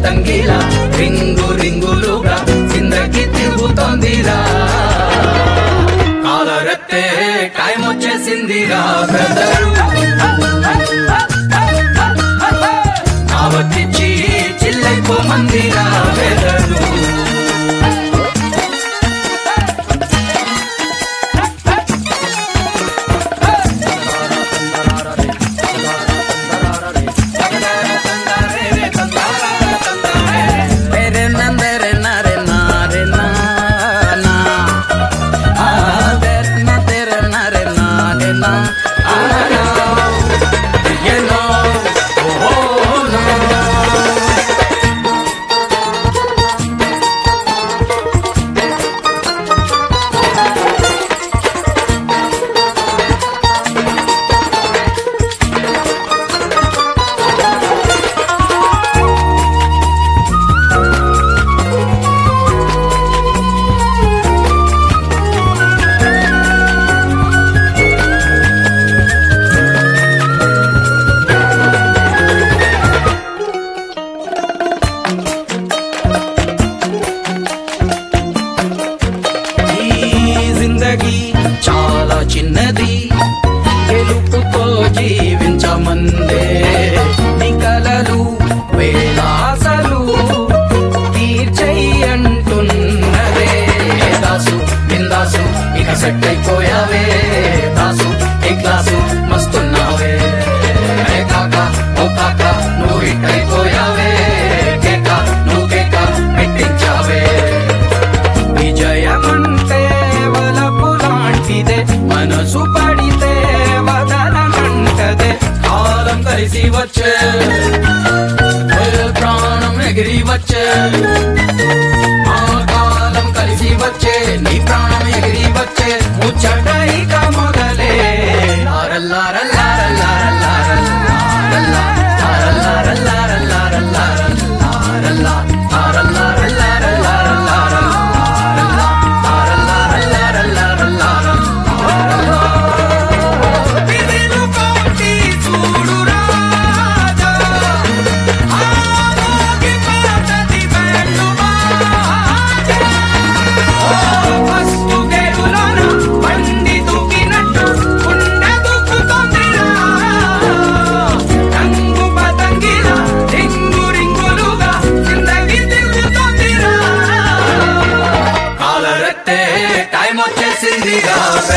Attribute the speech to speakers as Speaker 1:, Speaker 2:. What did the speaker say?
Speaker 1: పతంగిలా ring రింగులుగా జిందగీ తిరుగుతోందిరా కాలరెత్తే టైం వచ్చేసిందిరా బ్రదరు కావచ్చిచ్చి చిల్లైపోమందిరా బ్రదరు చాలా చిన్నది గెలుపుతో జీవించమందే నీ కలలు వేలాసలు తీర్చేయంటున్నదే దాసు బిందాసు ఇక సెట్ అయిపోయావే దాసు ఏ క్లాసు మస్తున్నావే కాకా ఓ కాకా నువ్వు హిట్ అయిపోయావే కేక నువ్వు కేక పెట్టించావే విజయమంటే మనసు పడితే వదలనంటదే కాలం కలిసి వచ్చే ప్రాణం ఎగిరి వచ్చే ఆ కాలం కలిసి వచ్చే నీ ప్రాణం ఎగిరి వచ్చే ముచ్చట ఇక మొదలే టైం వచ్చేసిందిగా